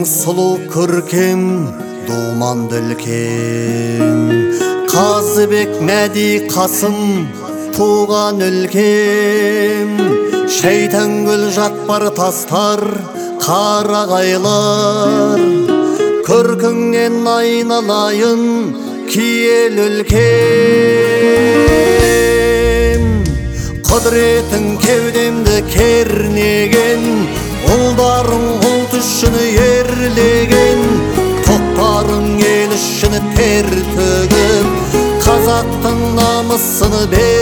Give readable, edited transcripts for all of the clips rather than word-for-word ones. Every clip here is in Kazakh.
сұлу көркем думанды өлкем, Қазыбек Мәди Қасым туған өлкем. Шейтангүл жатпар тастар қарағайлар, көркіңнен айналайын киел өлкем. Құдыретің кеудемді кернеген, ұлдарың ұлт үшін ерлеген, тоқтарың ел үшін тер төгіп, қазақтың намысыны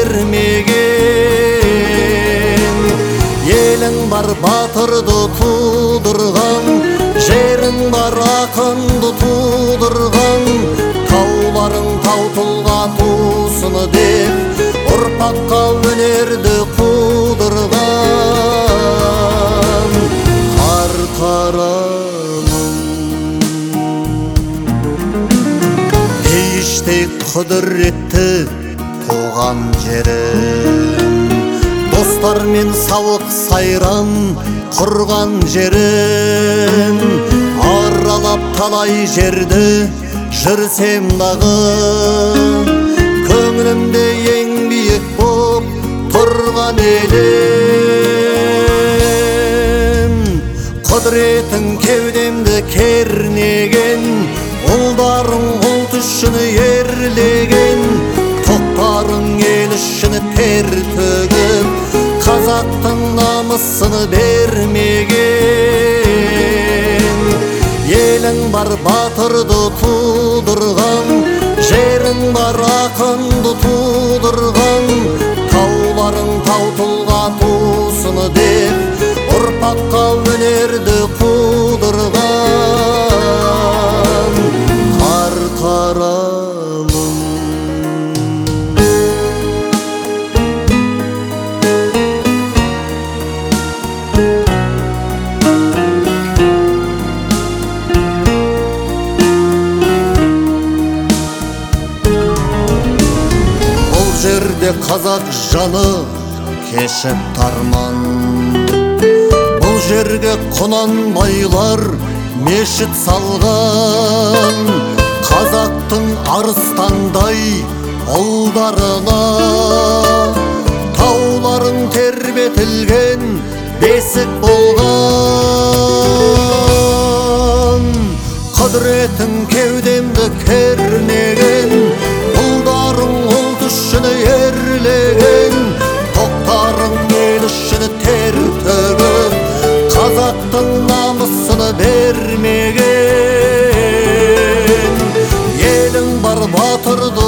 бермеген. Елің бар батырды тудырған, жерің бар ақынды тудырған, тауларың тау тұлға тусыны деп, ұрпаққа өнерді қудырған. Қарқаралым пейіштей құдіретті туған жерім, достармен сауық сайран құрған жерім. Аралап талай жерді жүрсем дағы, көңілімде ең биік боп тұрған елім. Құдіретің кеудемді кернеген, ұлдарың ұлт үшін ерлеген, тоқтарың ел үшін тер төгіп, қазақтың намысыны бермеген. Елің бар батырды тудырған, жерің бар ақынды тудырған, тауларың тау тұлға тусыны деп, ұрпаққа өнерді қудырған. Қарқаралым жерде қазақ жаны кешіп тарман, бұл жерге құнанбайлар мешіт салған, қазақтың арыстандай ұлдарына тауларың тербетілген бесік болған. Құдіретің кеудемді кернеген, ұлдарың ұлт үшін ерлеген, тоқтарың ел үшін тер төгіп, қазақтың намысыны бермеген. Елің бар батырды